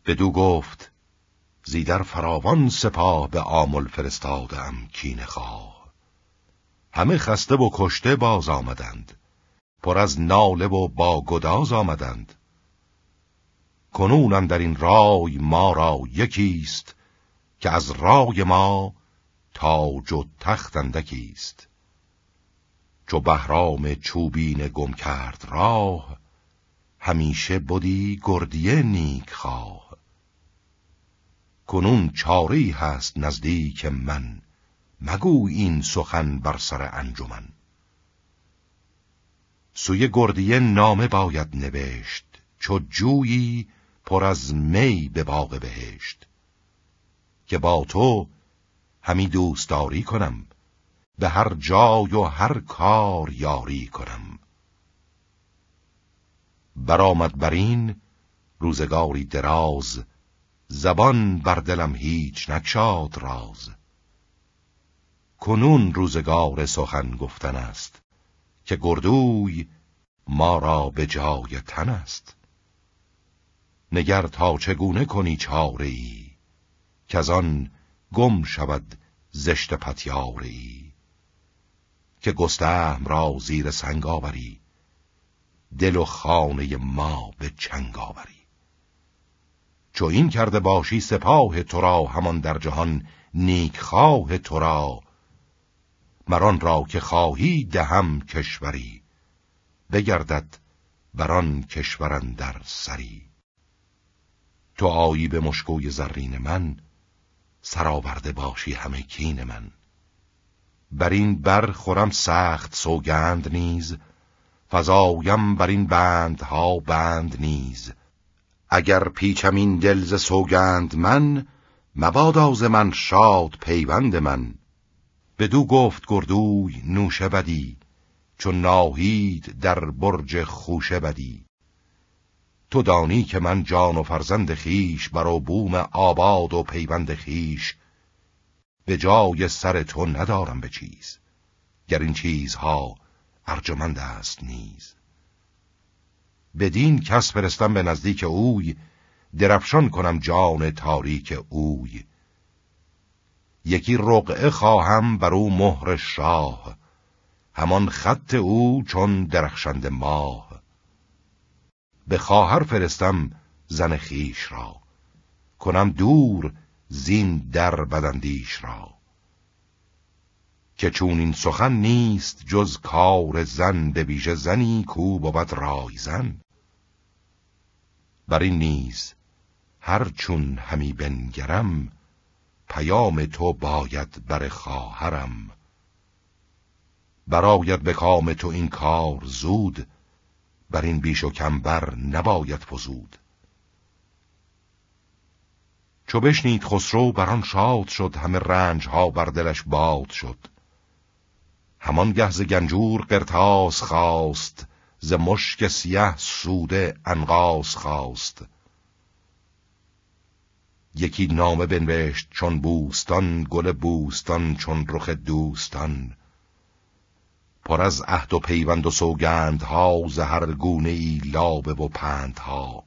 بدو گفت زیدر فراوان سپاه به آمل فرستادم کینه خواه. همه خسته و کشته باز آمدند، پر از ناله و با گداز آمدند. کنون در این رای ما را یکیست، که از رای ما تاج و تخت اندکیست. چو بهرام چوبین گم کرد راه، همیشه بودی گردیه نیک خواه. کنون چاری هست نزدیک من، مگو این سخن بر سر انجمن. سوی گردیه نامه باید نوشت، چو جویی پر از می به باغ بهشت. که با تو همی دوستداری کنم، به هر جای و هر کار یاری کنم. برآمد بر این روزگاری دراز، زبان بر دلم هیچ نگشاد راز. کنون روزگار سخن گفتن است، که گردوی ما را به جای تن است. نگر تا چگونه کنی چاره ای، که از آن گم شود زشت پتیاره ای. که گستهم را زیر سنگ آوری، دل و خانه ما به چنگ آوری. چو این کرده باشی سپاه تو را، همان در جهان نیک خواه تو را. مران را که خواهی دهم کشوری، بگردد بران کشور اندر سری. تو آیی به مشکوی زرین من، سرآورده باشی همه کین من. بر این بر خورم سخت سوگند نیز، فزایم بر این بندها بند نیز. اگر پیچم این دل ز سوگند من، مبادا ز من شاد پیوند من. بدو گفت گردوی نوشه بدی، چون ناهید در برج خوشه بدی. تو دانی که من جان و فرزند خیش، بر بوم آباد و پیوند خیش. به جای سر تو ندارم به چیز، گر این چیزها ارجمند است نیز. بدین کس فرستم به نزدیک اوی، درفشان کنم جان تاریک اوی. یکی رقعه خواهم بر او مهر شاه، همان خط او چون درخشنده ماه. به خواهر فرستم زن خیش را، کنم دور زین در بداندیش را. که چون این سخن نیست جز کار زن، به ویژه زنی کو بود رای زن. بر این نیز هر چون همی بنگرم، پیام تو باید بر خواهرم. براید به کام تو این کار زود، بر این بیش و کم بر نباید فزود. چو بشنید خسرو بران شاد شد، همه رنج ها بر دلش باد شد. همان گه ز گنجور قرطاس خواست، ز مشک سیه سوده عنقاس خواست. یکی نامه بنوشت چون بوستان، گل بوستان چون رخ دوستان. پر از عهد و پیوند و سوگندها، ز هر گونه ای لابه و پندها.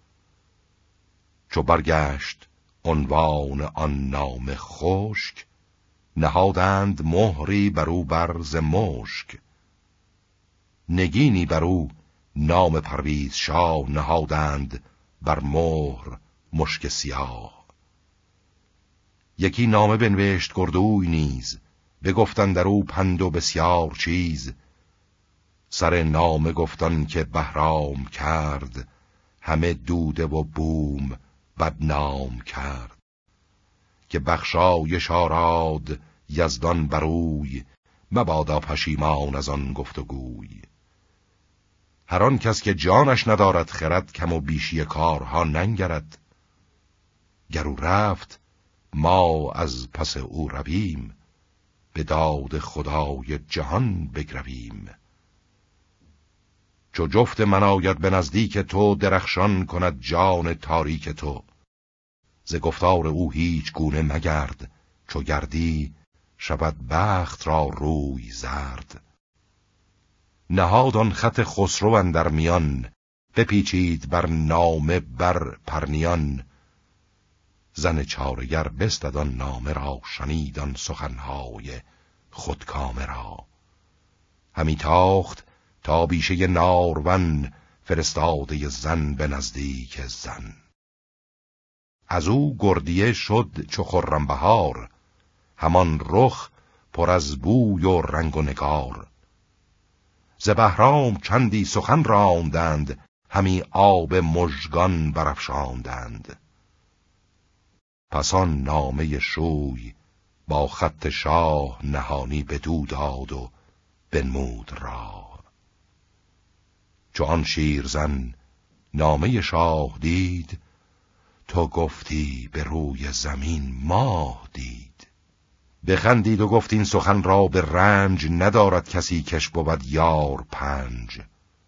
چو برگشت عنوان آن نامه خشک، نهادند مهری برو بر ز مشک. نگینی برو نام پرویز شاه، نهادند بر مهر مشک سیاه. یکی نامه بنوشت گردوی نیز، بگفتند در او پند و بسیار چیز. سر نامه گفتان که بهرام کرد، همه دوده و بوم بدنام کرد. که بخشایش آراد یزدان بروی، مبادا پشیمان از آن گفت و گوی. هر آن کس که جانش ندارد خرد، کم و بیشی کارها ننگرد. گر او رفت ما از پس او رویم، به داد خدای جهان بگرویم. چو جفت من آید به نزدیک تو، درخشان کند جان تاریک تو. ز گفتار او هیچ گونه مگرد، چو گردی شود بخت را روی زرد. نهاد آن خط خسرو اندر میان، بپیچید بر نامه بر پرنیان. زن چارگر بستد آن نامه را، شنید آن سخنهای خودکامه را. همی تاخت تا بیشه نارون، فرستاده زن به نزدیک زن. از او گردیه شد چو خرم بهار، همان رخ پر از بوی و رنگ و نگار. ز بهرام چندی سخن راندند، همی آب مژگان برافشاندند. پس آن نامه شوی با خط شاه، نهانی بدو داد و بنمود راه. چو آن شیرزن نامه شاه دید، تو گفتی به روی زمین ماه دید. بخندید و گفت این سخن را به رنج، ندارد کسی کش بود یار پنج.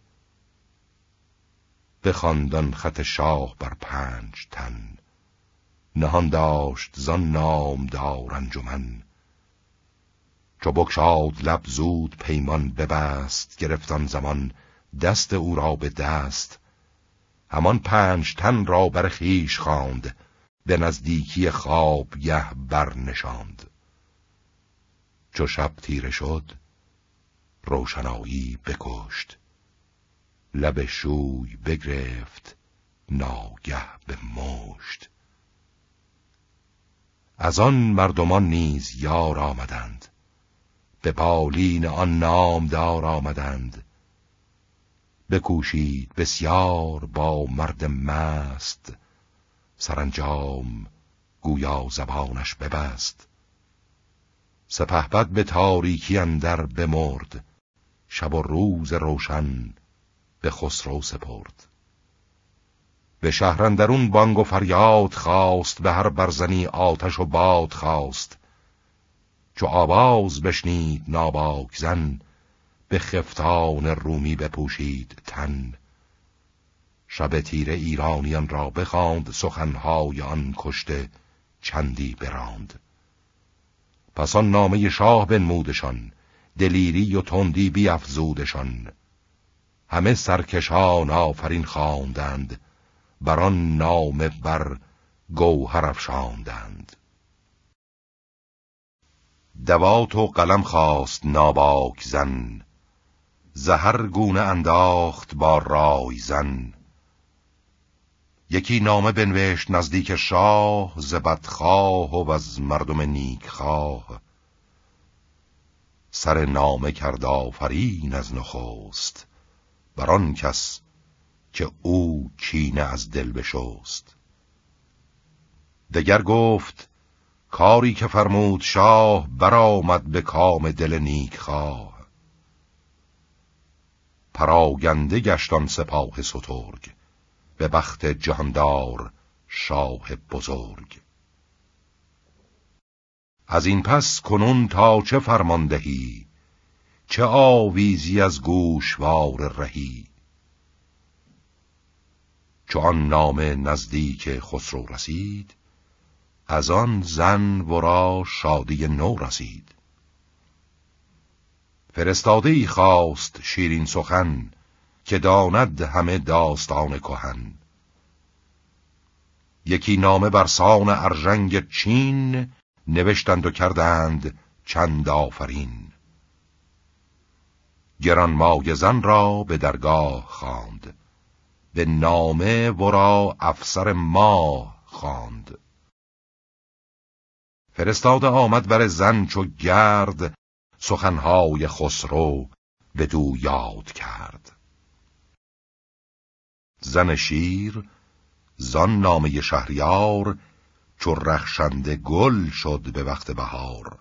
بخواند آن خط شاه بر 5 تن، نهان داشت زان نامدار انجمن. چو بگشاد لب زود پیمان ببست، گرفت آن زمان دست او را به دست. همان 5 تن را بر خویش خواند، به نزدیکی خوابگه برنشاند. چو شب تیره شد روشنایی بکشت، لب شوی بگرفت ناگه به مشت. از آن مردمان نیز یار آمدند، به بالین آن نامدار آمدند. بکوشید بسیار با مرد مست، سرانجام گویا زبانش ببست. سپهبد به تاریکی اندر بمرد، شب و روز روشن به خسرو سپرد. به شهر اندرون بانگ و فریاد خواست، به هر برزنی آتش و باد خواست. چو آواز بشنید ناباک زن، به خفتان رومی بپوشید تن. شب تیره ایرانیان را بخواند، سخنهای آن کشته چندی براند. پس آن نامه شاه بنمودشان، دلیری و تندی بیفزودشان. همه سرکشان آفرین خواندند، بر آن نامه بر گوهر افشاندند. دوات و قلم خواست ناباک زن، ز هر گونه انداخت با رای زن. یکی نامه بنوشت نزدیک شاه، ز بدخواه و از مردم نیکخواه. سر نامه کرد آفرین از نخست، بر آن کس که او کینه از دل بشست. دگر گفت کاری که فرمود شاه، برآمد به کام دل نیکخواه. پراگنده گشت آن سپاه سترگ، به بخت جهاندار شاه بزرگ. از این پس کنون تا چه فرماندهی، چه آویزی از گوشوار رهی. چو آن نامه نزدیک خسرو رسید، از آن زن ورا شادی نو رسید. فرستاده ای خواست شیرین سخن، که داند همه داستان کهن. یکی نامه بر سان ارژنگ چین، نوشتند و کردند چند آفرین. گرانمایه زن را به درگاه خواند، به نامه ورا افسر ماه خواند. فرستاده آمد بر زن چو گرد، سخنهای خسرو بدو یاد کرد. زن شیر زان نامه شهریار، چو رخشنده گل شد به وقت بهار.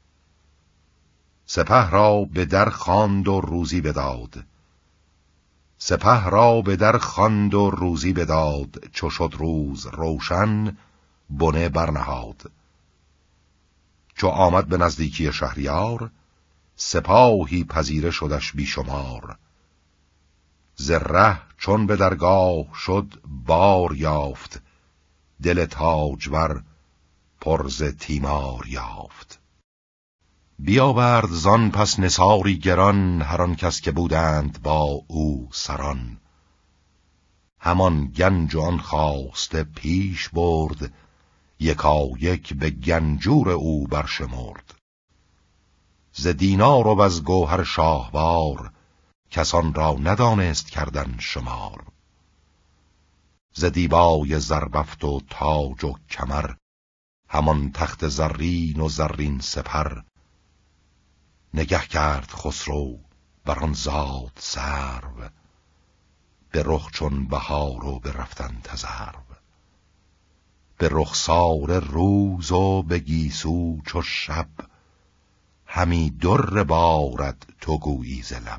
سپه را به در خواند و روزی بداد، سپه را به در خواند و روزی بداد. چو شد روز روشن بنه برنهاد. چو آمد به نزدیکی شهریار، سپاهی پذیره شدش بیشمار. ز ره چون به درگاه شد بار یافت، دل تاجور پر ز تیمار یافت. بیاورد زان پس نثاری گران، هر آن کس که بودند با او سران. همان گنج و آن خواسته پیش برد، یکایک به گنجور او برشمرد. ز دینار و از گوهر شاهوار، کسان را ندانست کردن شمار. ز دیبای زربفت و تاج و کمر، همان تخت زرین و زرین سپر. نگه کرد خسرو بر آن زاد سرو، به رخ چون بهار و به رفتن تذرو. به رخسار روز و به گیسو چو شب، همی در بارد تو گویی ز لب.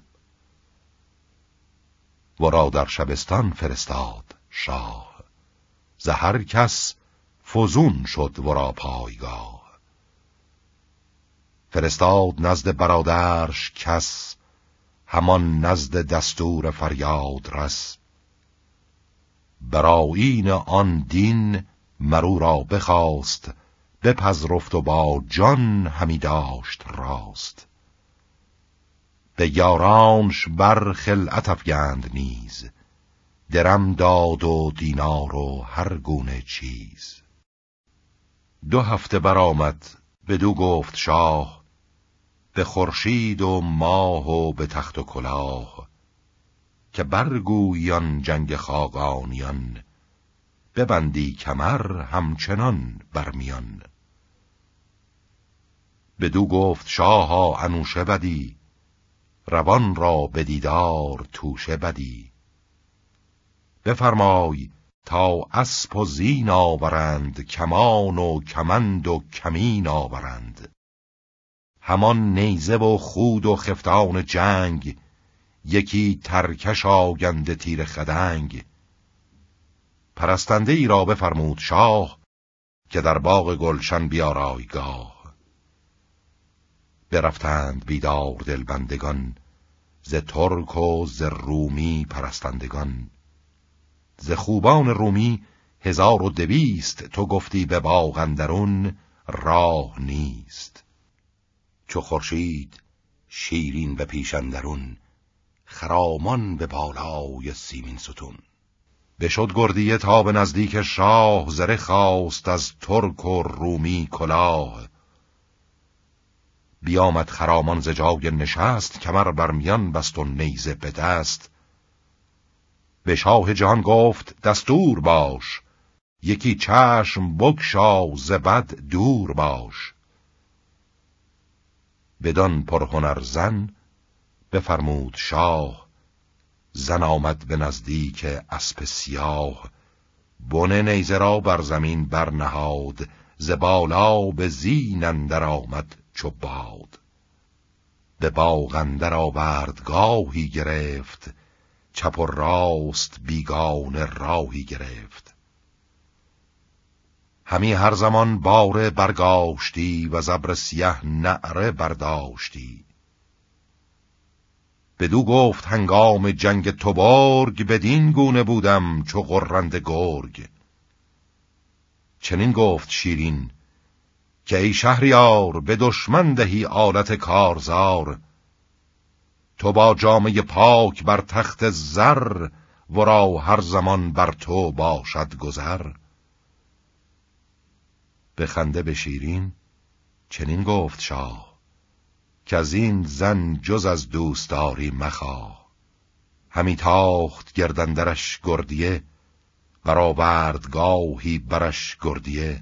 ورا در شبستان فرستاد شاه، ز هر کس فزون شد ورا پایگاه. فرستاد نزد برادرش کس، همان نزد دستور فریاد رس. برآیین آن دین مرو را بخواست، بپذرفت و با جان همی داشت راست. به یارانش بر خلعت افگند نیز، درم داد و دینار و هر گونه چیز. 2 هفته برآمد بدو گفت شاه، به خورشید و ماه و به تخت و کلاه. که برگویان جنگ خاقانیان، ببندی کمر همچنان برمیان. بدو گفت شاها انوشه بدی، روان را به دیدار توشه بدی. بفرمای تا اسپ و زین آورند، کمان و کمند و کمین آورند. همان نیزه و خود و خفتان جنگ، یکی ترکش آگنده تیر خدنگ. پرستنده ای را بفرمود شاه، که در باغ گلشن بیارایگاه. برفتند بیدار دلبندگان، ز ترک و ز رومی پرستندگان. ز خوبان رومی 1200، تو گفتی به باغ اندرون راه نیست. چو خورشید شیرین به پیش اندرون، خرامان به بالای سیمین ستون. بشد گردیه تا به نزدیک شاه، زره خواست از ترک و رومی کلاه. بیامد خرامان ز جای نشست، کمر بر میان بست و نیزه به دست. به شاه جهان گفت دستور باش، یکی چشم بگشا ز بد دور باش. بدان پرهنر زن بفرمود شاه، زن آمد به نزدیک اسپ سیاه. بن نیزه را بر زمین برنهاد، ز بالا به زین اندر آمد چو باد. به باغ اندر آورد گاهی گرفت، چپ و راست بیگانه راهی گرفت. همی هر زمان باره برگاشتی، و زبر سیه نعره برداشتی. بدو گفت هنگام جنگ توبرگ، بدین گونه بودم چو غرنده گرگ. چنین گفت شیرین که ای شهریار، به دشمن دهی آلت کارزار. تو با جامه پاک بر تخت زر، ورا هر زمان بر تو باشد گذر. به خنده به شیرین چنین گفت شاه، که از این زن جز از دوستداری مخواه. همی تاخت گردندرش گردیه، برآورد گاهی برش گردیه.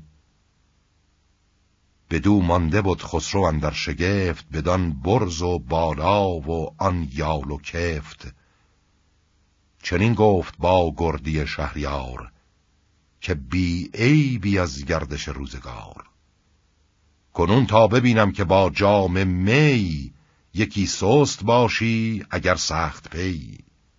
بدو مانده بود خسرو اندر شگفت، بدان برز و بالا و آن یال و کفت. چنین گفت با گردی شهریار، که بی عیبی از گردش روزگار. کنون تا ببینم که با جام می، یکی سست باشی اگر سخت پی.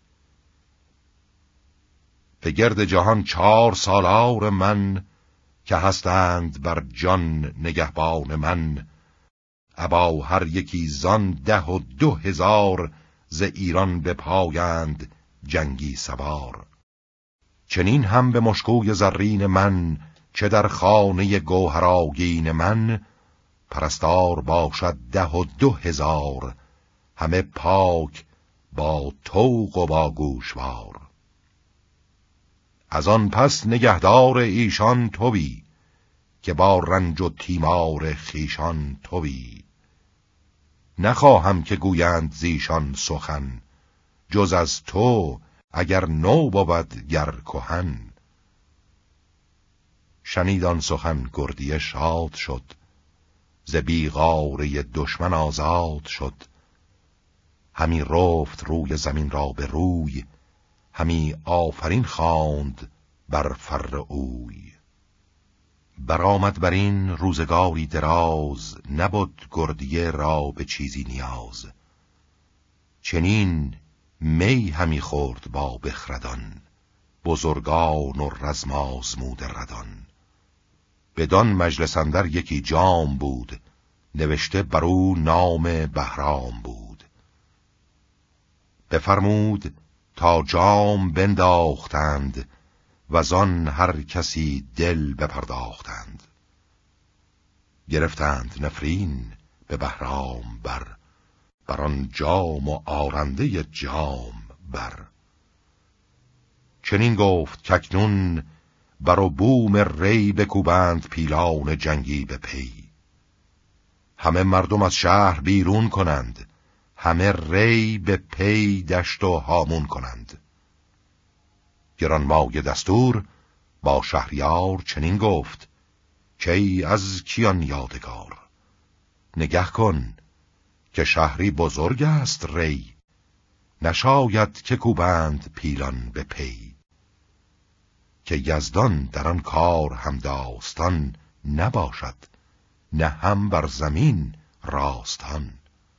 به گرد جهان 4 سالار من، که هستند بر جان نگهبان من. ابا هر یکی زان 10,000 ز ایران بپایند جنگی سوار. چنین هم به مشکوی زرین من، چه در خانه گوهرآگین من. پرستار باشد 12,000، همه پاک با طوق و با گوشوار. از آن پس نگهدار ایشان تویی، که با رنج و تیمار خیشان تویی. نخواهم که گویند زیشان سخن، جز از تو اگر نو بود گر کهن. شنید آن سخن گردیه شاد شد، ز بیغاره دشمن آزاد شد. همی رفت روی زمین را به روی، همی آفرین خواند بر فر اوی. برآمد بر این روزگاری دراز، نبود گردیه را به چیزی نیاز. چنین می همی خورد با بخردان، بزرگان و رزم آزموده ردان. بدان مجلس اندر یکی جام بود، نوشته بر او نام بهرام بود. بفرمود تا جام بنداختند، وزان هر کسی دل بپرداختند. گرفتند نفرین به بهرام بر آن جام و آرنده جام بر. چنین گفت کاکنون بر و بوم ری بکوبند پیلان جنگی به پی. همه مردم از شهر بیرون کنند، همه ری به پی دشت و هامون کنند. گرانمایه دستور با شهریار چنین گفت کی از کیان یادگار. نگه کن که شهری بزرگ است ری، نشاید که کوبند پیلان به پی. که یزدان در آن کار هم داستان نباشد، نه هم بر زمین راستان.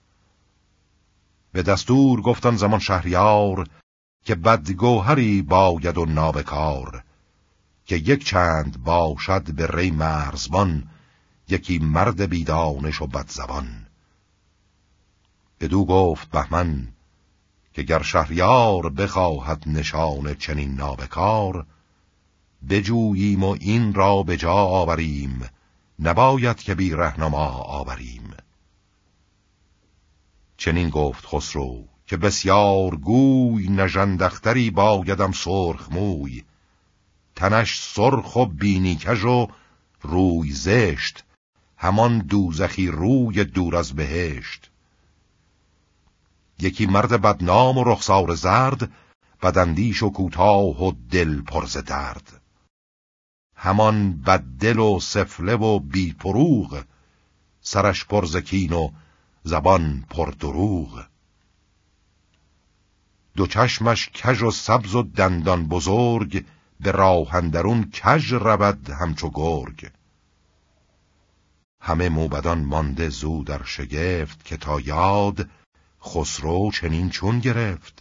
به دستور گفتن زمان شهریار، که بدگوهری باید و نابکار. که یک چند باشد به ری مرزبان، یکی مرد بیدانش و بدزبان. بدو گفت بهمن که گر شهریار بخواهد نشان چنین نابکار، بجوییم و این را به جا آوریم، نباید که بی رهنما آوریم. چنین گفت خسرو که بسیار گوی، نژندختری بایدم سرخ موی. تنش سرخ و بینی کژ و روی زشت، همان دوزخی روی دور از بهشت. یکی مرد بدنام و رخسار زرد، بداندیش و کوتاه و دل پر ز درد. همان بددل و سفله و بی فروغ، سرش پر ز کین و زبان پر دروغ. دو چشمش کژ و سبز و دندان بزرگ، به راه اندرون کژ رود همچو گرگ. همه موبدان مانده زو در شگفت، که تا یاد خسرو چنین چون گرفت.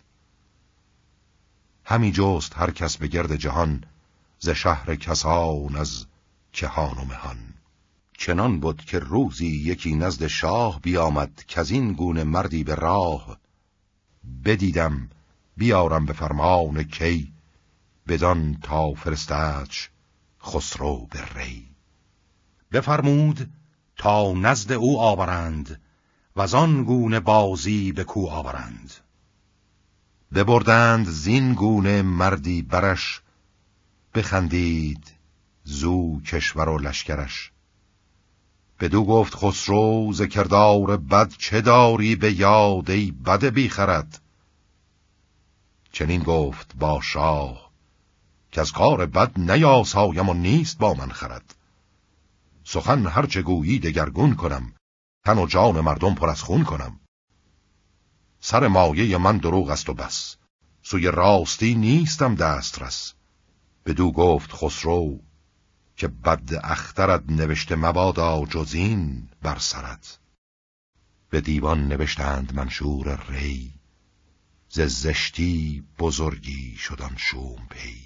همی جست هر کس به گرد جهان، ز شهر کسان از کهان و مهان. چنان بود که روزی یکی نزد شاه بیامد، کزین گونه مردی به راه. بدیدم بیارم به فرمان کی، بدان تا فرستادش خسرو به ری. بفرمود تا نزد او آورند، وزان گونه بازی به کو آورند. ببردند زین گونه مردی برش، بخندید زو کشور و لشکرش. بدو گفت خسرو ز کردار بد، چه داری به یاد ای بد بی خرد. چنین گفت با شاه که از کار بد نیاسایم و نیست با من خرد. سخن هرچه گویی دگرگون کنم، تن و جان مردم پر از خون کنم. سر مایه من دروغ است و بس، سوی راستی نیستم دسترس. بدو گفت خسرو که بد اخترت نوشته مبادا جزین بر سرت. به دیوان نوشتند منشور ری، ز زشتی بزرگی شدن شوم پی.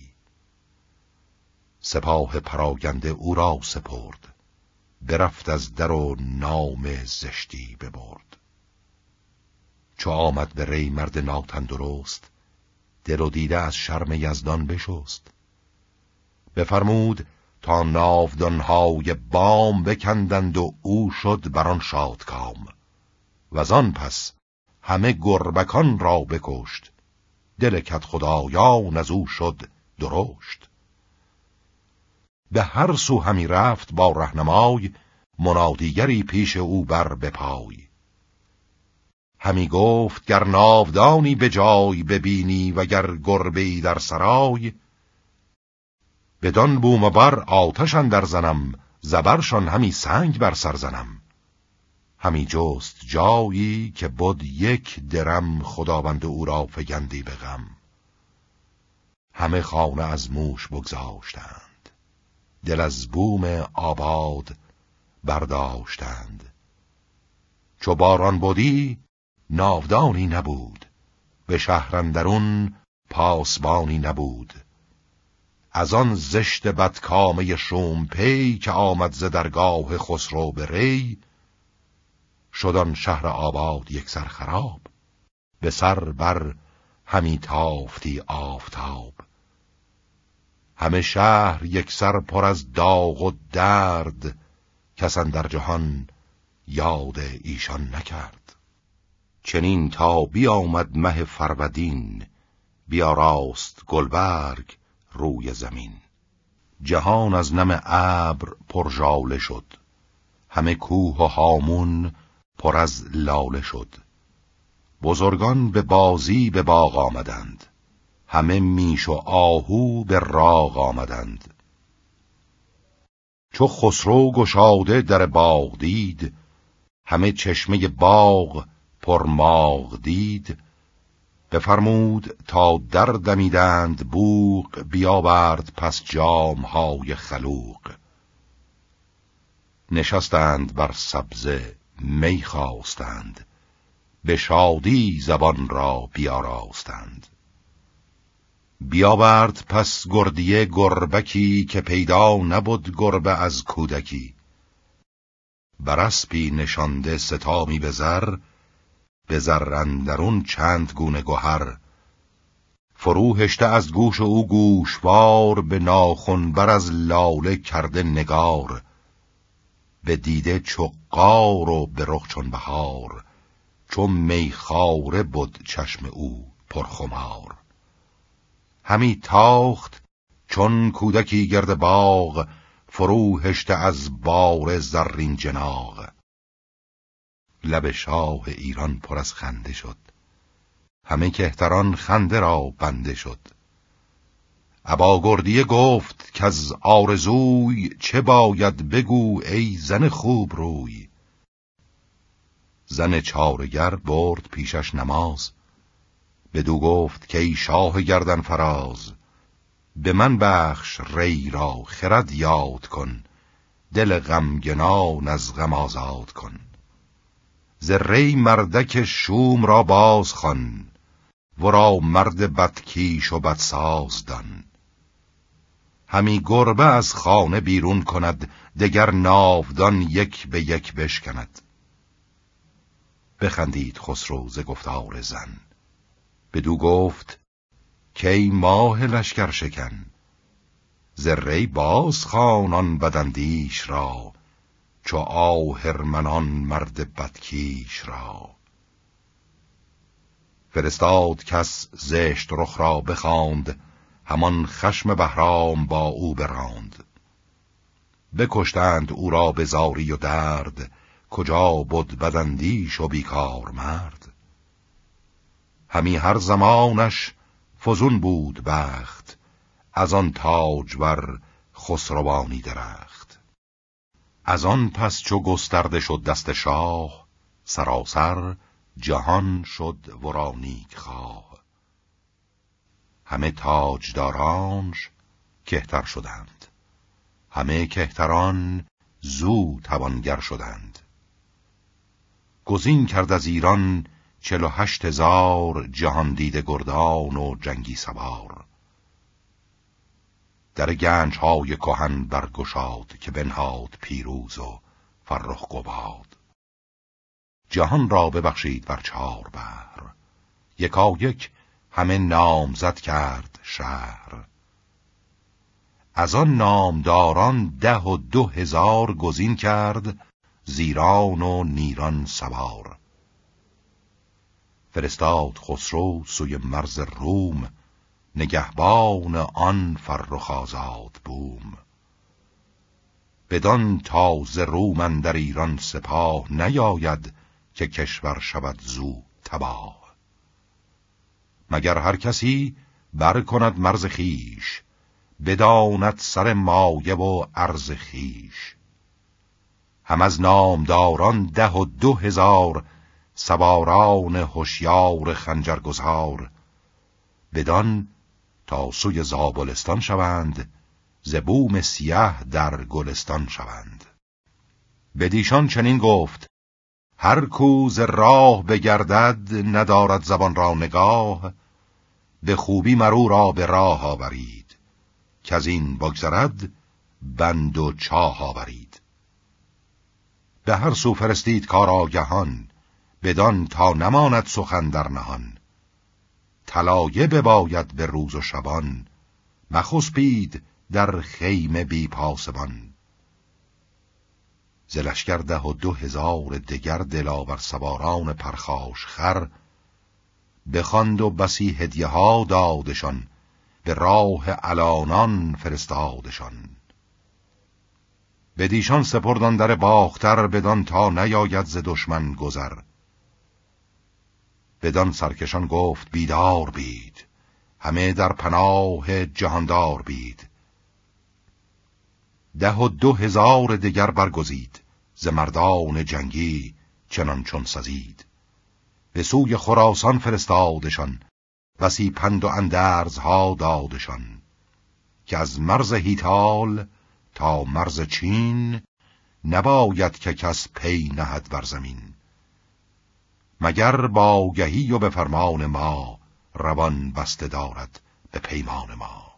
سپاه پراگنده او را سپرد، برفت از در و نام زشتی ببرد. چو آمد به ری مرد ناتندرست، دل و دیده از شرم یزدان بشست. بفرمود تا ناودانهای بام بکندند و او شد بران شادکام. وزان پس همه گربکان را بکشت، دل کدخدایان از او شد درشت. به هر سو همی رفت با رهنمای، منادیگری پیش او بر بپای. همی گفت گر ناودانی به جای ببینی، وگر گربه‌ای در سرای، بدان بوم و بر آتش اندر زنم، زبرشان همی سنگ بر سر زنم. همی جست جایی که بد یک درم، خداوند او را فگندی به غم. همه خانه از موش بگذاشتند، دل از بوم آباد برداشتند. چو باران بودی ناودانی نبود، به شهر اندرون پاسبانی نبود. از آن زشت بدکامه شوم پی، که آمد ز درگاه خسرو به ری. شد آن شهر آباد یک سر خراب، به سر بر همی تافتی آفتاب. همه شهر یک سر پر از داغ و درد، کس اندر جهان یاد ایشان نکرد. چنین تا بیامد مه فرودین، بیاراست گلبرگ روی زمین. جهان از نم ابر پر ژاله شد، همه کوه و هامون پر از لاله شد. بزرگان به بازی به باغ آمدند، همه میش و آهو به راغ آمدند. چو خسرو گشاده در باغ دید، همه چشمه باغ پر ماغ دید. بفرمود تا در دمیدند بوق، بیاورد پس جامهای خلوق. نشستند بر سبزه می خواستند، به شادی زبان را بیاراستند. بیاورد پس گردیه گربکی، که پیدا نبود گربه از کودکی. بر اسپی نشانده ستامی به زر، به زر اندرون چند گونه گهر. فرو هشته از گوش او گوشوار، به ناخن بر از لاله کرده نگار. به دیده چو قار و به رخ چون بهار، چو میخواره بود چشم او پرخمار. همی تاخت چون کودکی گرد باغ، فرو هشته از بار زرین جناغ. لب شاه ایران پر از خنده شد، همه کهتران خنده را بنده شد. ابا گردیه گفت که از آرزوی، چه باید بگو ای زن خوب روی. زن چارگر برد پیشش نماز، بدو گفت که ای شاه گردن فراز. به من بخش ری را خرد یاد کن، دل غمگنان از غم آزاد کن. ز ری مردک شوم را باز خوان، ورا مرد بدکیش و بدساز دان. همی گربه از خانه بیرون کند، دگر ناودان یک به یک بشکند. بخندید خسرو ز گفتار زن، بدو گفت که ای ماه لشکر شکن. ز ری باز خوان آن بداندیش را، چو آهرمنان مرد بدکیش را. فرستاد کس زشت رخ را بخواند، همان خشم بهرام با او براند. بکشتند او را به زاری و درد، کجا بود بداندیش و بیکار مرد. همی هر زمانش فزون بود بخت، از آن تاجور خسروانی درخت. از آن پس چو گسترده شد دست شاه، سراسر جهان شد ورا نیک خواه. همه تاجدارانش کهتر شدند، همه کهتران زو توانگر شدند. گزین کرد از ایران 48,000 جهان دیده گردان و جنگی سوار. در گنج‌های کهن برگشاد، که بنهاد پیروز و فرخ گواد. جهان را ببخشید بر 4 بحر، یکایک همه نامزد کرد شهر. از آن نامداران 12,000 گزین کرد، زیران و نیران سوار. فرستاد خسرو سوی مرز روم، نگهبان آن فرخ آزاد بوم. بدان تاز روم اندر ایران سپاه نیاید که کشور شود زو تباه. مگر هر کسی بر کند مرز خیش، بداند سر مایه و عرض خیش. هم از نامداران 12,000 سواران هوشیار خنجرگزار، بدان تا سوی زابلستان شوند، ز بوم سیه در گلستان شوند. بدیشان چنین گفت هر کو ز راه بگردد، ندارد زبان را نگاه. به خوبی مرو را به راه آورید، که از این بگذرد بند و چاه آورید. به هر سو فرستید کارآگهان، بدان تا نماند سخن در نهان. طلایه بباید به روز و شبان، مخسبید در خیمه بی پاسبان. ز لشکر 12,000 دگر دلاور سواران پرخاش خر، بخواند و بسی هدیه ها دادشان، به راه الانان فرستادشان. بدیشان سپردان در باختر، بدان تا نیاید ز دشمن گذر. بدان سرکشان گفت بیدار بید، همه در پناه جهاندار بید. 12,000 دگر برگزید، ز مردان جنگی چنان چون سزید. به سوی خراسان فرستادشان، بسی پند و اندرزها دادشان. که از مرز هیتال تا مرز چین، نباید که کس پی نهد بر زمین. مگر با آگهی و به فرمان ما، روان بسته دارد به پیمان ما.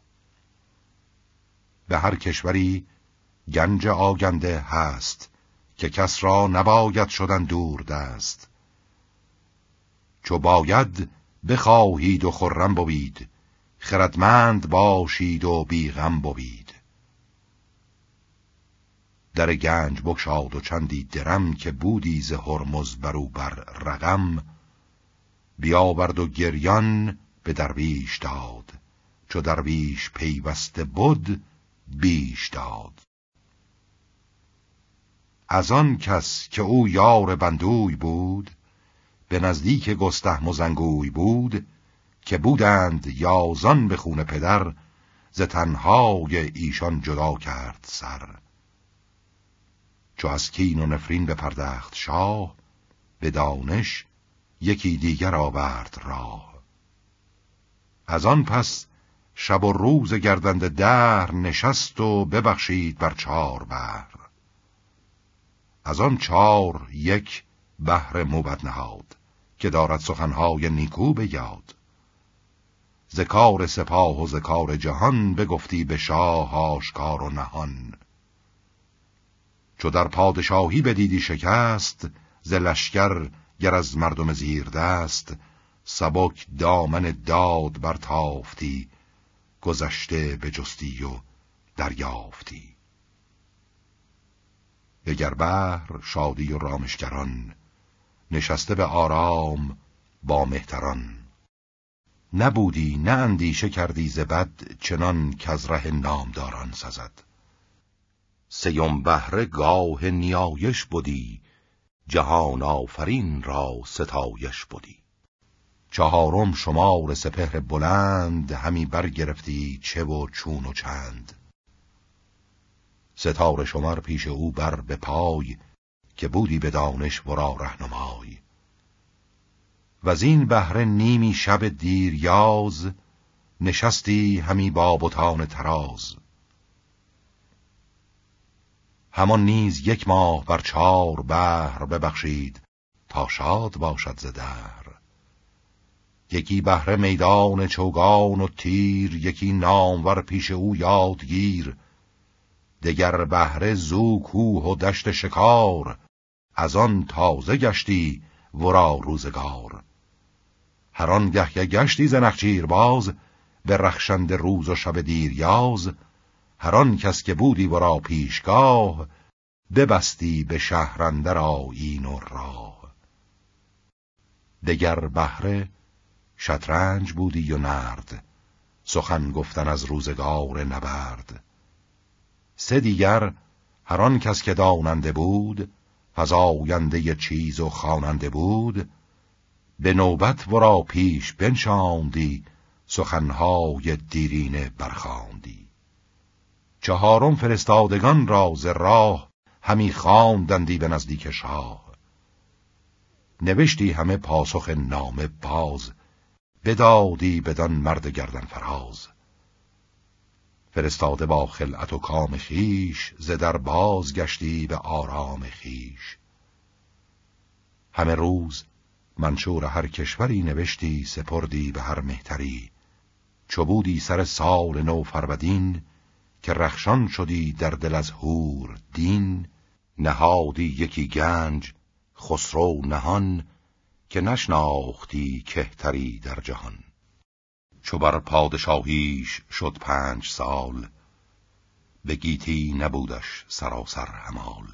به هر کشوری گنج آگنده هست، که کس را نباید شدن دور دست. چو باید بخواهید و خرم بوید، خردمند باشید و بی غم بوید. در گنج بگشاد و چندی درم، که بودی ز هرمز برو بر رقم. بیاورد و گریان به درویش داد، چو درویش پیوسته بود بیش داد. از آن کس که او یار بندوی بود، به نزدیک گستهم و زنگوی بود. که بودند یازان به خون پدر، ز تنهای ایشان جدا کرد سر. چو از کین و نفرین بپردخت شاه، به دانش یکی دیگر آورد راه. از آن پس شب و روز گردنده دهر، نشست و ببخشید بر 4 بحر. از آن 4 یک بحر موبد نهاد، که دارد سخنهای نیکو به یاد. ز کار سپاه و ز کار جهان، بگفتی به شاه آشکار و نهان. چو در پادشاهی بدیدی شکست، ز لشکر گر از مردم زیر دست. سبک دامن داد برتافتی، گذشته بجستی و دریافتی. دگر بحر شادی و رامشگران، نشسته به آرام با مهتران. نبودی نه اندیشه کردی ز بد، چنان کز ره نامداران سزد. 3 بهره گاه نیایش بودی، جهان آفرین را ستایش بودی. 4 شمار سپهر بلند، همی برگرفتی چه و چون و چند. ستاره شمر پیش او بر به پای، که بودی به دانش ورا رهنمای. وزین بهره نیمی شب دیریاز، نشستی همی با بتان تراز. همان نیز 1 ماه بر 4 بحر ببخشید، تا شاد باشد ز دهر. یکی بهره میدان چوگان و تیر، یکی نامور پیش او یادگیر. دگر بهره زو کوه و دشت شکار، از آن تازه گشتی ورا روزگار. هر آنگه که گشتی ز نخچیر باز، به رخشنده روز و شب دیریاز. هر آن کس که بودی ورا پیشگاه، ببستی به شهر اندر آیین و راه. دگر بهره شطرنج بودی و نرد، سخن گفتن از روزگار نبرد. 3 دیگر هر آن کس که داننده بود، فزاینده چیز و خواننده بود، به نوبت ورا پیش بنشاندی، سخنهای دیرینه برخواندی. چهارم فرستادگان را ز راه، همی خواندندی به نزدیک شاه. نوشتی همه پاسخ نامه باز، بدادی بدان مرد گردن فراز. فرستاده با خلعت و کام خیش، ز در باز گشتی به آرام خیش. همه روز منشور هر کشوری نوشتی، سپردی به هر مهتری. چو بودی سر سال نو فرودین، که رخشان شدی در دل از هور دین. نهادی یکی گنج خسرو نهان، که نشناختی کهتری در جهان. چو بر پادشاهیش شد 5 سال، به گیتی نبودش سراسر همال.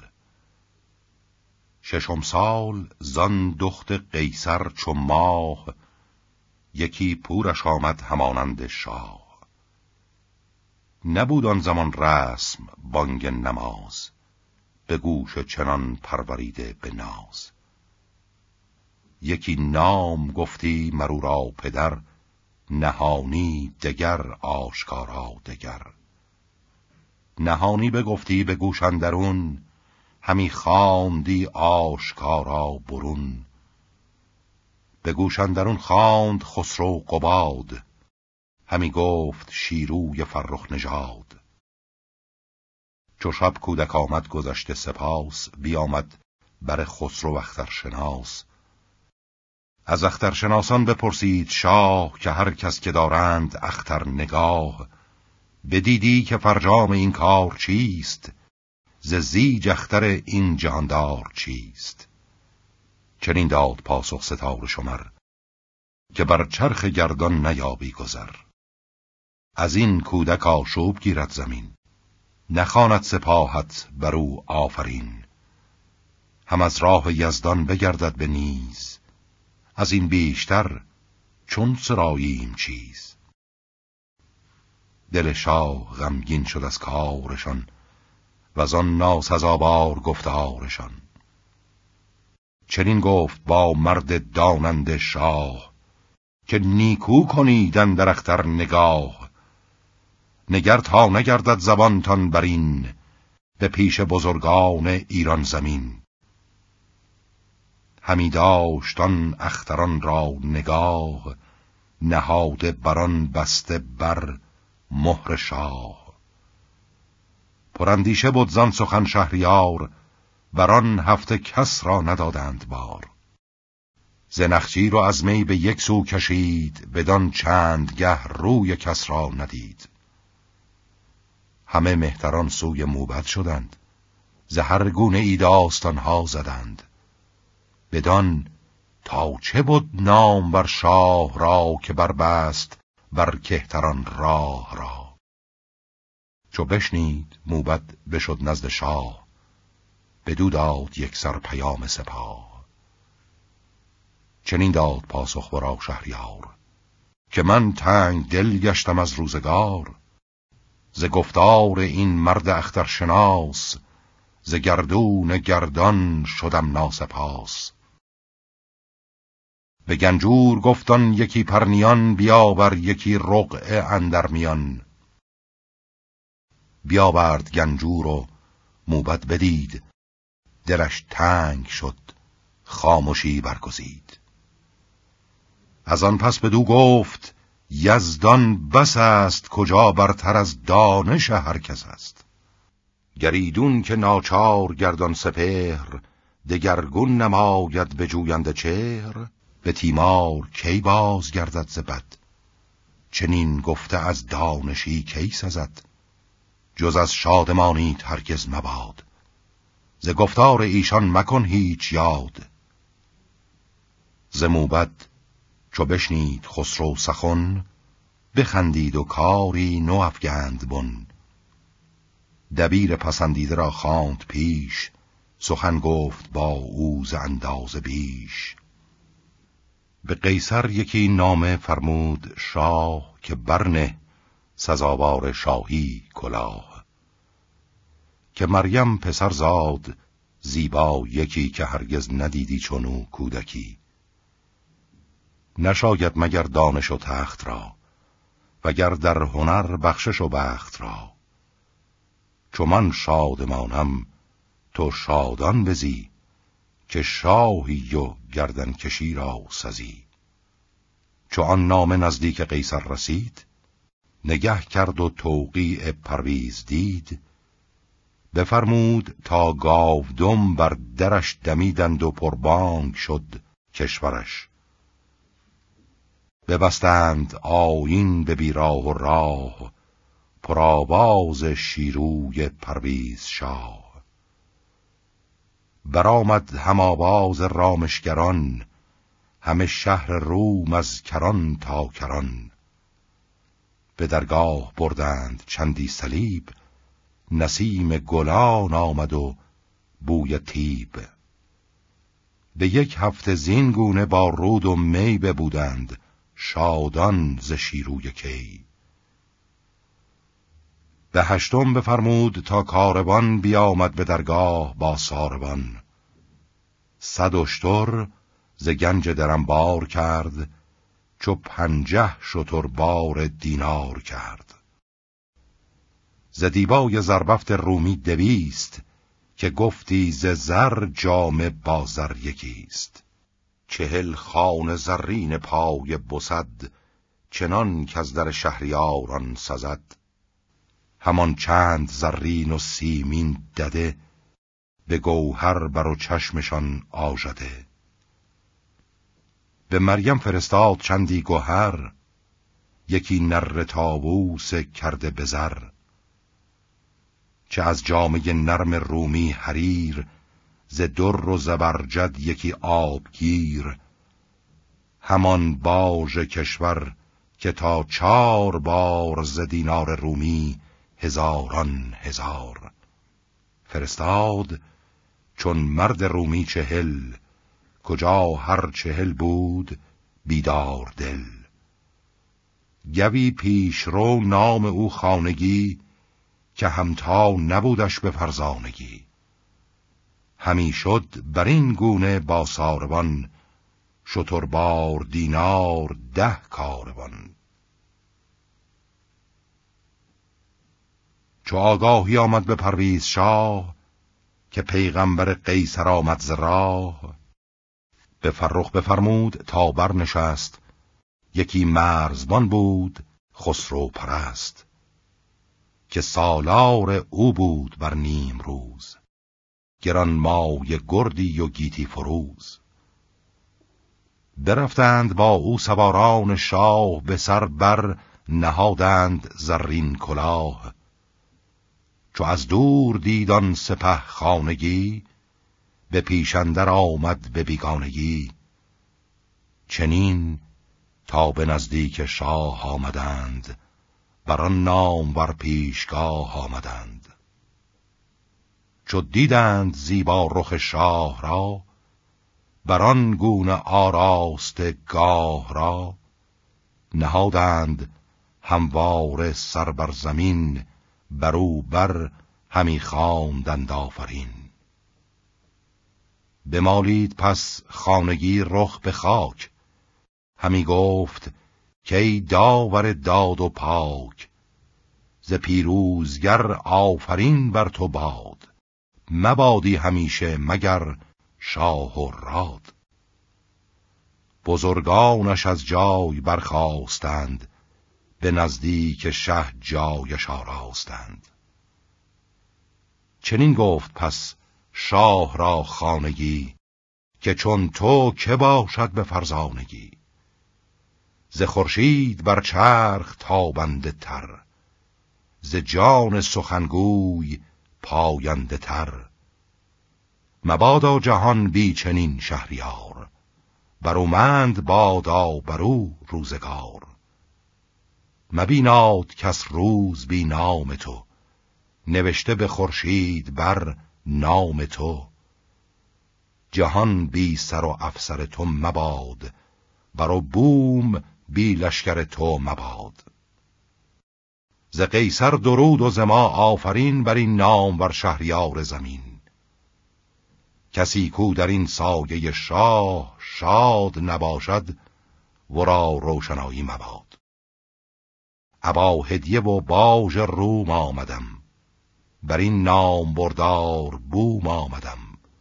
6م سال زان دخت قیصر چو ماه، یکی پورش آمد همانند شاه. نبود آن زمان رسم بانگ نماز، به گوش چنان پروریده به ناز. یکی نام گفتی مرو را پدر، نهانی دگر آشکارا دگر. نهانی بگفتی به گوش اندرون، همی خواندی آشکارا برون. به گوش اندرون خواند خسرو قباد، همی گفت شیروی فرخ نژاد. چو شب کودک آمد گذشته سپاس، بیامد بر خسرو اخترشناس. از اخترشناسان بپرسید شاه، که هر کس که دارند اختر نگاه. بدیدی که فرجام این کار چیست، ز زیج اختر این جهاندار چیست. چنین داد پاسخ ستاره شمر، که بر چرخ گردان نیابی گذر. از این کودک آشوب گیرد زمین، نخواند سپاهت بر او آفرین. هم از راه یزدان بگردد به نیز، از این بیشتر چون سراییم چیز. دل شاه غمگین شد از کارشان، و آن ناسزاوار گفتارشان. چنین گفت با مرد داننده شاه، که نیکو کنیدن در اختر نگاه. نگر تا نگردد زبانتان برین، به پیش بزرگان ایران زمین. همی داشتان اختران را نگاه، نهاده بران بسته بر مهر شاه. پراندیشه بود زان سخن شهریار، بران هفته کس را ندادند بار. ز نخچیر و از می به یک سو کشید، بدان چند گه روی کس را ندید. همه مهتران سوی موبد شدند، ز هر گونه ای داستانها زدند. بدان تا چه بود نام بر شاه را، که بربست بر کهتران راه را. چو بشنید موبد بشد نزد شاه، بدو داد یک سر پیام سپاه. چنین داد پاسخ ورا شهریار، که من تنگ دل گشتم از روزگار. ز گفتار این مرد اخترشناس، ز گردون گردان شدم ناسپاس. به گنجور گفتان یکی پرنیان، بیاور یکی رقعه اندر میان. بیاورد گنجور و موبد بدید، دلش تنگ شد خاموشی برگزید. از آن پس بدو گفت یزدان بس است، کجا برتر از دانش هر کس است. گریدون که ناچار گردان سپهر، دگرگون نماید به جوینده چهر. به تیمار کی باز گردد ز بد، چنین گفته از دانشی کی سزد. جز از شادمانیت هرگز مباد، ز گفتار ایشان مکن هیچ یاد. ز موبد چو بشنید خسرو سخن، بخندید و کاری نو افگند بن. دبیر پسندیده را خواند پیش، سخن گفت با او ز اندازه بیش. به قیصر یکی نامه فرمود شاه، که برنه سزاوار شاهی کلاه. که مریم پسر زاد زیبا یکی که هرگز ندیدی چنو کودکی. نشاید مگر دانش و تخت را، وگر در هنر بخشش و بخت را. چو من شادمانم تو شادان بزی، که شاهی و گردن کشی را سزی. چو آن نامه نزدیک قیصر رسید، نگه کرد و توقیع پرویز دید. بفرمود تا گاودم بر درش دمیدند و پربانگ شد کشورش. ببستند آیین به بیراه و راه، پرآواز شیروی پرویز شاه. برآمد هم آواز رامشگران، همه شهر روم از کران تا کران. به درگاه بردند چندی صلیب، نسیم گلان آمد و بوی طیب. به 1 هفته زین گونه با رود و می ببودند، شادان ز شیروی کی. به 8م بفرمود تا کاروان بیامد به درگاه با ساربان. 100 اشتر ز گنج درم بار کرد، چو 50 شتر بار دینار کرد. ز دیبای زربفت رومی 200، که گفتی ز زر جامه با زر یکیست. 40 خوان زرین پای بسد، چنان که از در شهریاران سزد. همان چند زرین و سیمین دده، به گوهر بر و چشمشان آژده. به مریم فرستاد چندی گوهر، یکی نره طاووس کرده به زر. چه از جامه نرم رومی حریر، ز در و زبرجد یکی آبگیر. همان باژ کشور که تا 4 بار ز دینار رومی 1000 هزار. فرستاد چون مرد رومی 40، کجا هر 40 بود بیدار دل. گوی پیش رو نام او خانگی، که همتا نبودش به فرزانگی. همی شد بر این گونه با ساربان، شتربار دینار 10 کاروان. چو آگاهی آمد به پرویز شاه، که پیغمبر قیصر آمد ز راه. به فرخ بفرمود تا برنشست، یکی مرزبان بود خسرو پرست. که سالار او بود بر نیمروز، گران مایه گردی و گیتی فروز. برفتند با او سواران شاه، به سر بر نهادند زرین کلاه. چو از دور دیدان سپه خانگی، به پیش اندر آمد به بیگانگی. چنین تا به نزدیک شاه آمدند، بر آن نامور پیشگاه آمدند. چو دیدند زیبا رخ شاه را، بر آن گونه آراسته گاه را. نهادند همواره سر بر زمین، برو بر همی خواندند آفرین. بمالید پس خانگی رخ به خاک، همی گفت که ای داور داد و پاک. ز پیروزگر آفرین بر تو باد، مبادی همیشه مگر شاه و راد. بزرگانش از جای برخاستند، به نزدیک شه جایش آراستند. چنین گفت پس شاه را خانگی، که چون تو که باشد به فرزانگی. ز خورشید بر چرخ تابنده تر، ز جان سخنگوی پاینده تر. مبادا جهان بی چنین شهریار، برومند بادا برو روزگار. مبیناد کس روز بی نام تو، نوشته به خورشید بر نام تو. جهان بی سر و افسر تو مباد، برو بوم بی لشکر تو مباد. ز قیصر درود و ز ما آفرین بر این نامور شهریار زمین. کسی کو در این سایه شاه شاد نباشد، ورا روشنایی مباد. ابا هدیه و باژ روم آمدم، بر این نام بردار بوم آمدم.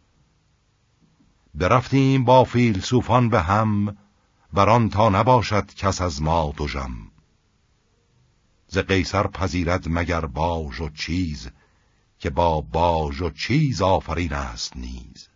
برفتیم با فیلسوفان به هم، بران تا نباشد کس از ما دژم. ز قیصر پذیرد مگر باژ و چیز، که با باژ و چیز آفرین است نیز.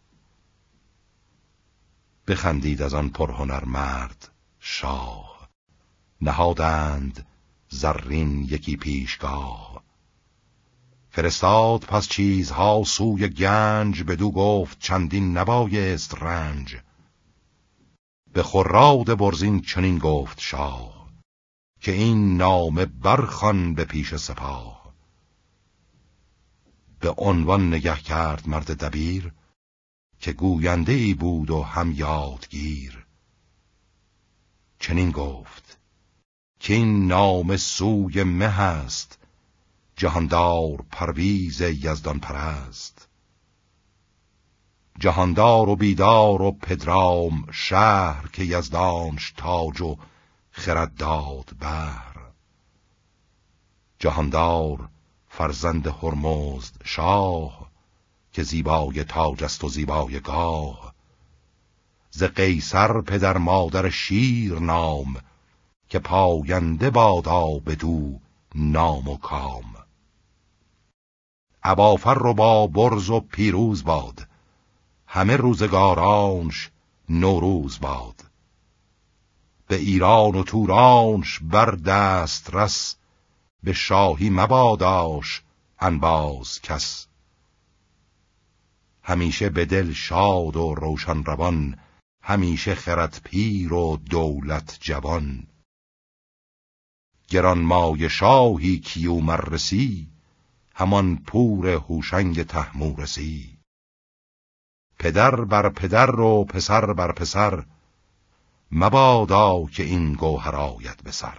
بخندید از آن پرهنر مرد شاه، نهادند زرین یکی پیشگاه. فرستاد پس چیزها سوی گنج، بدو گفت چندین نبایست رنج. به خراد برزین چنین گفت شاه، که این نامه برخوان به پیش سپاه. به عنوان نگه کرد مرد دبیر، که گوینده ای بود و هم یادگیر. چنین گفت که این نامه سوی مه است، جهاندار پرویز یزدان پرست. جهاندار و بیدار و پدرام شهر، که یزدانش تاج و خرد داد بهر. جهاندار فرزند هرمزد شاه، که زیبای تاج است و زیبای گاه. ز قیصر پدر مادر شیر نام، که پاینده بادا بدو نام و کام. ابا فر و با برز و پیروز باد، همه روزگارانش نوروز باد. به ایران و تورانش بر دست رس، به شاهی مباداش انباز کس. همیشه به دل شاد و روشن روان، همیشه خرد پیر و دولت جوان. گران مای شاهی کیومر رسی، همان پور هوشنگ طهمورثی. پدر بر پدر و پسر بر پسر، مبادا که این گوهر آید به سر.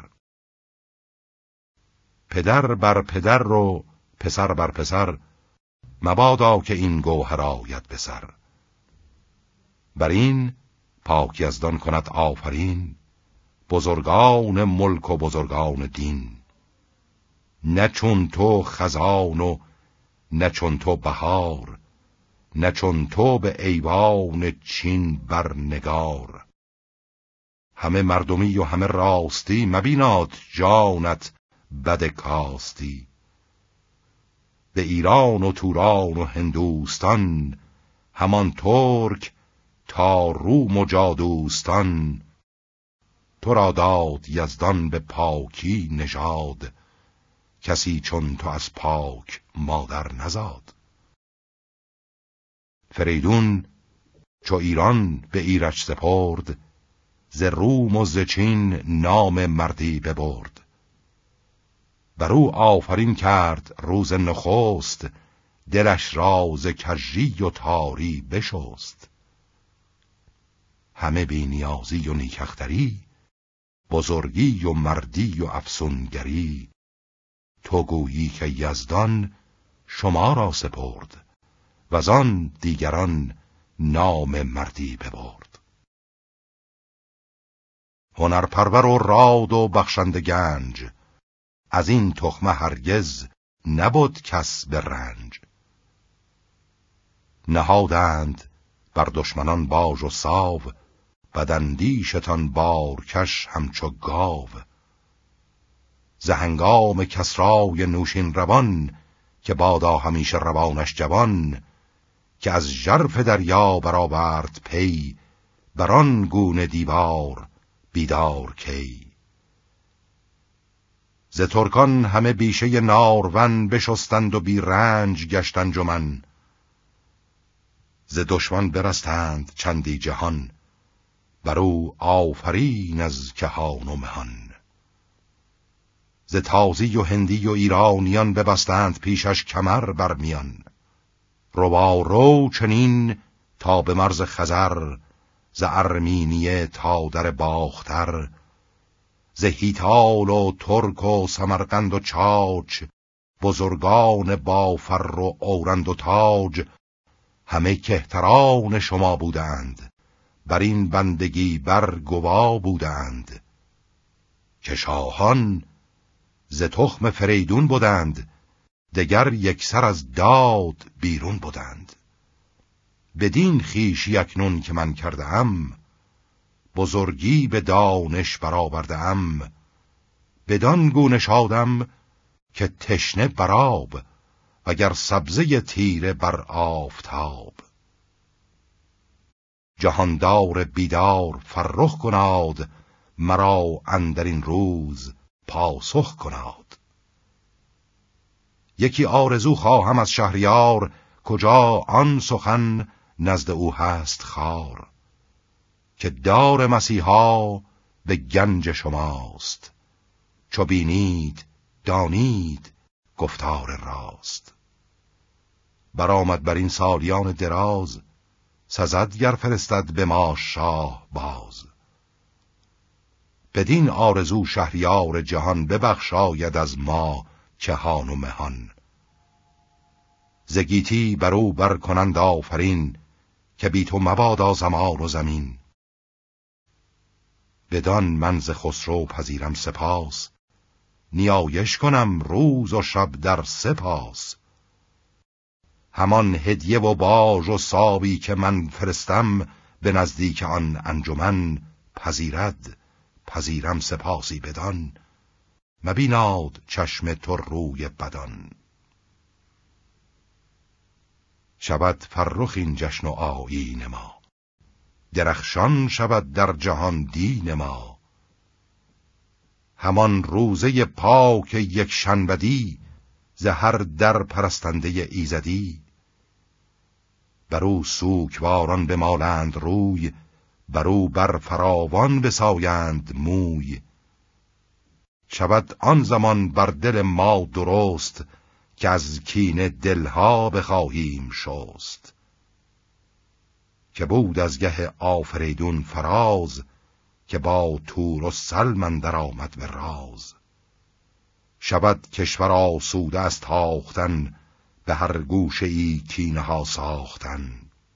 پدر بر پدر و پسر بر پسر، مبادا که این گوهر آید به سر. بر این پاک یزدان کند آفرین، بزرگان ملک و بزرگان دین. نه چون تو خزان و نه چون تو بهار، نه چون تو به ایوان چین بر نگار. همه مردمی و همه راستی، مبیناد جانت بد کاستی. به ایران و توران و هندوستان، همان ترک تا روم و جادوستان. تو را داد یزدان به پاکی نژاد، کسی چون تو از پاک مادر نزاد. فریدون چو ایران به ایرج سپرد، ز روم و ز چین نام مردی ببرد. بر او آفرین کرد روز نخست، دلش را ز کژی و تاری بشست. همه بی نیازی و نیکختری، بزرگی و مردی و افسونگری. تو گویی که یزدان شما را سپرد، وزان دیگران نام مردی ببرد. هنرپرور و راد و بخشنده گنج، از این تخمه هرگز نبود کس به رنج. نهادند بر دشمنان باژ و ساو، بداندیشتان بارکش همچو گاو. ز هنگام کسرای نوشین روان، که بادا همیشه روانش جوان. که از ژرف دریا برآورد پی، بران گونه دیوار بیدار کی. ز ترکان همه بیشه نارون، بشستند و بی رنج گشت انجمن. ز دشمن برستند چندی جهان، بر او آفرین از کهان و مهان. ز تازی و هندی و ایرانیان، ببستند پیشش کمر بر میان. روارو چنین تا به مرز خزر، ز ارمینیه تا در باختر. ز هیتال و ترک و سمرقند و چاچ، بزرگان با فر و اورند و تاج، همه کهتران شما بودند، بر این بندگی بر گوا بودند. که شاهان ز تخم فریدون بودند، دگر یکسر از داد بیرون بودند. بدین خویشی اکنون که من کردم، بزرگی به دانش برآوردم. بدان گونه شادم که تشنه برآب، وگر سبزه تیره بر آفتاب. جهاندار بیدار فرخ کناد، مرا اندر این روز پاسخ کناد. یکی آرزو خواهم از شهریار، کجا آن سخن نزد او هست خوار. که دار مسیحا به گنج شماست، چو بینید دانید گفتار راست. برآمد بر این سالیان دراز، سزد گر فرستد به ما شاه باز. بدین آرزو شهریار جهان، ببخشاید از ما کهان و مهان. ز گیتی بر او بر کنند آفرین، که بی تو مبادا زمان و زمین. بدان من ز خسرو پذیرم سپاس، نیایش کنم روز و شب در سپاس. همان هدیه و باژ و سابی که من فرستم، به نزدیک آن انجمن پذیرم سپاسی بدان. مبیناد چشم تو روی بدان. شود فرخ این جشن و آیین ما، درخشان شود در جهان دین ما. همان روزه پاک یک شنبدی، ز هر در پرستنده ایزدی. برو سوکواران بمالند روی، برو بر فراوان بسایند موی. شود آن زمان بر دل ما درست، که از کینه دلها بخواهیم شست. که بود از گه آفریدون فراز، که با تور و سلم اندر آمد به راز. شود کشور آسوده از تاختن، به هر گوشه ای کینه ها ساختن.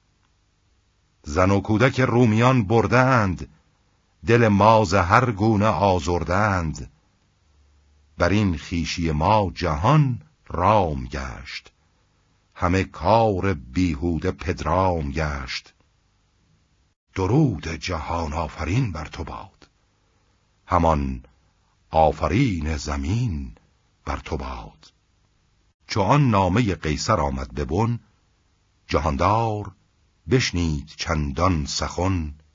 زن و کودک رومیان بردند، دل ما ز هر گونه آزردند. بر این خویشی ما جهان رام گشت، همه کار بیهوده پدرام گشت. درود جهان آفرین بر تو باد، همان آفرین زمین بر تو باد. چو آن نامه قیصر آمد به بن، جهاندار بشنید چندان سخن.